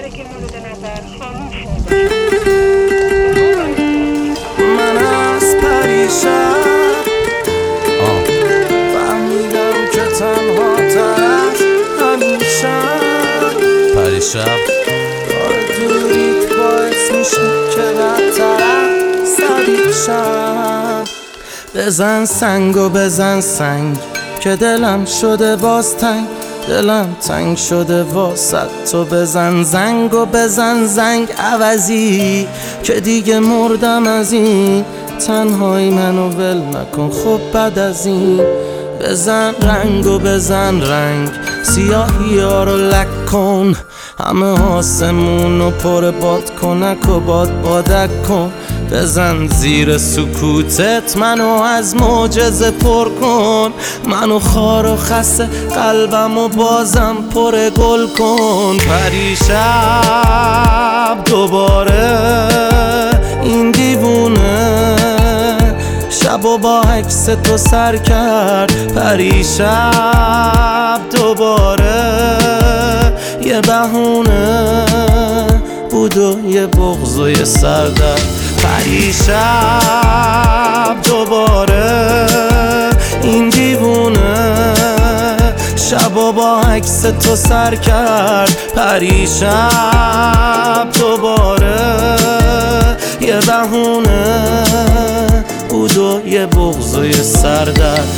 که مورد نظر خاموش من از پریشب فهمیدم که تنها ترش همیشه پریشب دوریت باعث میشه که بدترم سریع شم. بزن سنگ و بزن سنگ که دلم شده باز تنگ، دلم تنگ شده واسه تو. بزن زنگ و بزن زنگ عوضی که دیگه مردم از این تنهایی، منو ول نکن خب بعد از این. بزن رنگ و بزن رنگ سیاهی ها رو لک کن، همه آسمون رو پر باد کنک و بادک کن. بزن زیر سکوتت منو از معجزه پر کن، منو خار و خسته قلبم و بازم پر گل کن. پریشب دوباره این دیوونه شب و با عکس تو سر کرد. پریشب دوباره یه بهونه بود و یه بغض و یه سردرد. پریشب دوباره این دیوونه شب و با عکس تو سر کرد. پریشب دوباره یه بهونه بود و یه بغض و یه سردرد.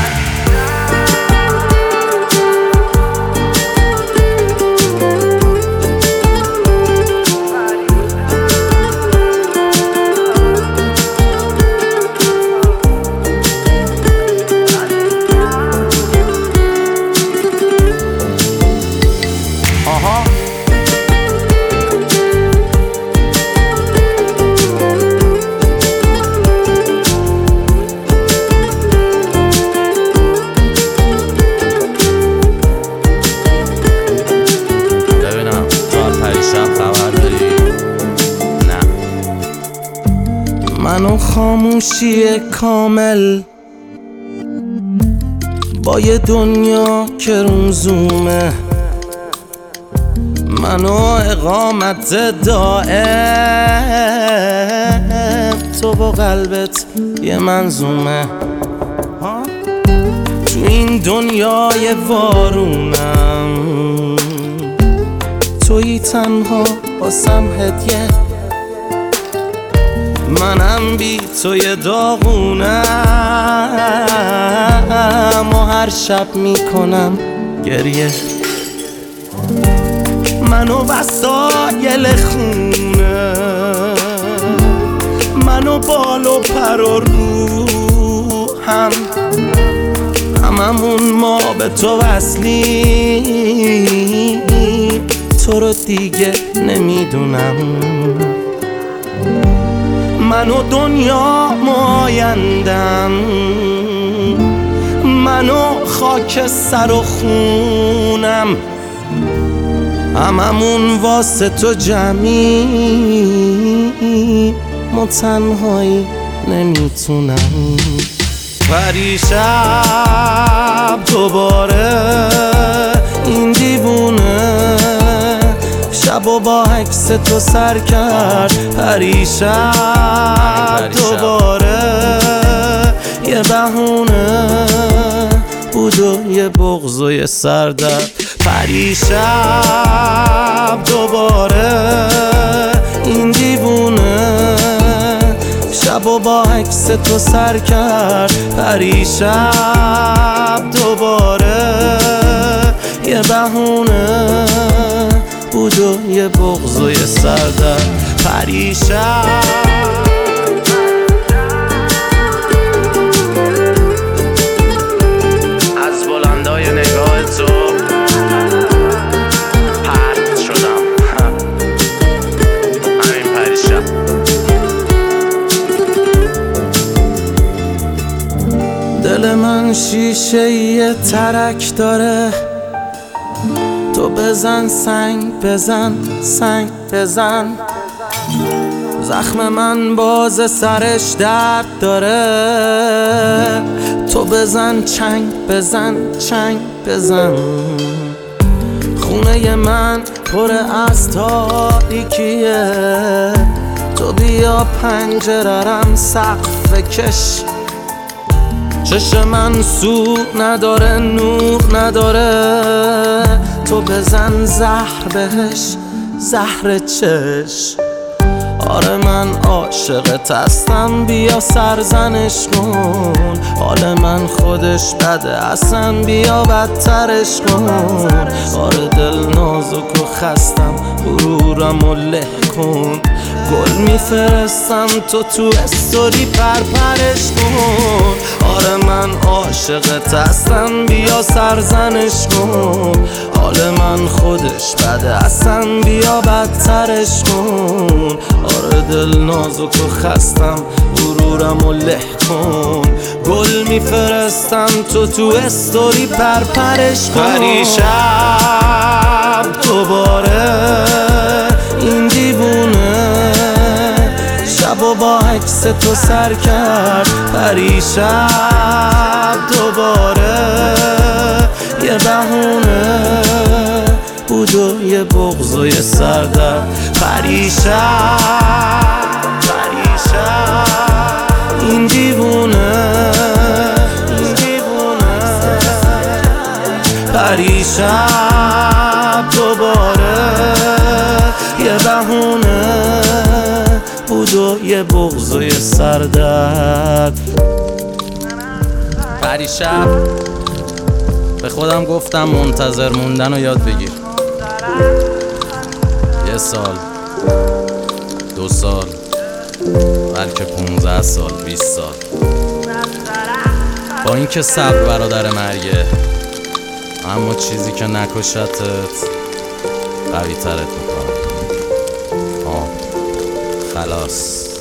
منو خاموشی کامل با یه دنیا که روزومه، منو اقامت دائم تو با قلبت یه منظومه. تو این دنیای وارونم تویی تنها واسم هدیه، منم بی توی داغونم و هر شب میکنم گریه. منو وسایل خونه، منو بال و پر و روحم، هممون ما به تو وصلیم، تو رو دیگه نمیدونم. منو دنیا آیندم، منو خاک سر و خونم، هممون واسه تو جمعی، ما تنهایی نمیتونم. پریشب دوباره این دیوونه شب و با عکس تو سر کرد. پریشب دوباره یه بهونه بود و یه بغض و یه سردرد. پریشب دوباره این دیوونه شب و با عکس تو سر کرد. پریشب دوباره یه بهونه بود و یه بغض و یه سردرد. پریشب از بلندای نگاه تو پرت شدم. همین پریشب دل من شیشه یه ترک داره، تو بزن سنگ بزن سنگ بزن. زخم من باز سرش درد داره، تو بزن چنگ بزن چنگ بزن. خونه من پر از تاریکیه، تو بیا پنجره‌رم سقف کش. چشم من سو نداره نور نداره، تو بزن زهر بهش زهر چش. آره من عاشقت هستم بیا سرزنش کن، حال من خودش بده اصلا بیا بدترش کن. آره دل نازک و خستم غرورم و له کن، گل میفرستم تو استوری پرپرش کن. آره من عاشقت هستم بیا سرزنش کن، حال من خودش بده اصلا بیا بدترش کن. آره دل نازک و خستم غرورم و له کن، گل میفرستم تو استوری پرپرش کن. پریشب دوباره این دیوونه شب و با عکس تو سر کرد. پریشب دوباره یه بهونه بود و یه بغض و یه سردرد. پریشب این دیوونه پریشب دوباره یه بهونه بود و یه بغض و یه سردرد. پریشب به خودم گفتم منتظر موندن رو یاد بگیر. 1 سال 2 سال بلکه 15 سال 20 سال، با اینکه صبر برادر مرگه، اما چیزی که نکشتت قوی ترت میکنه. خلاص.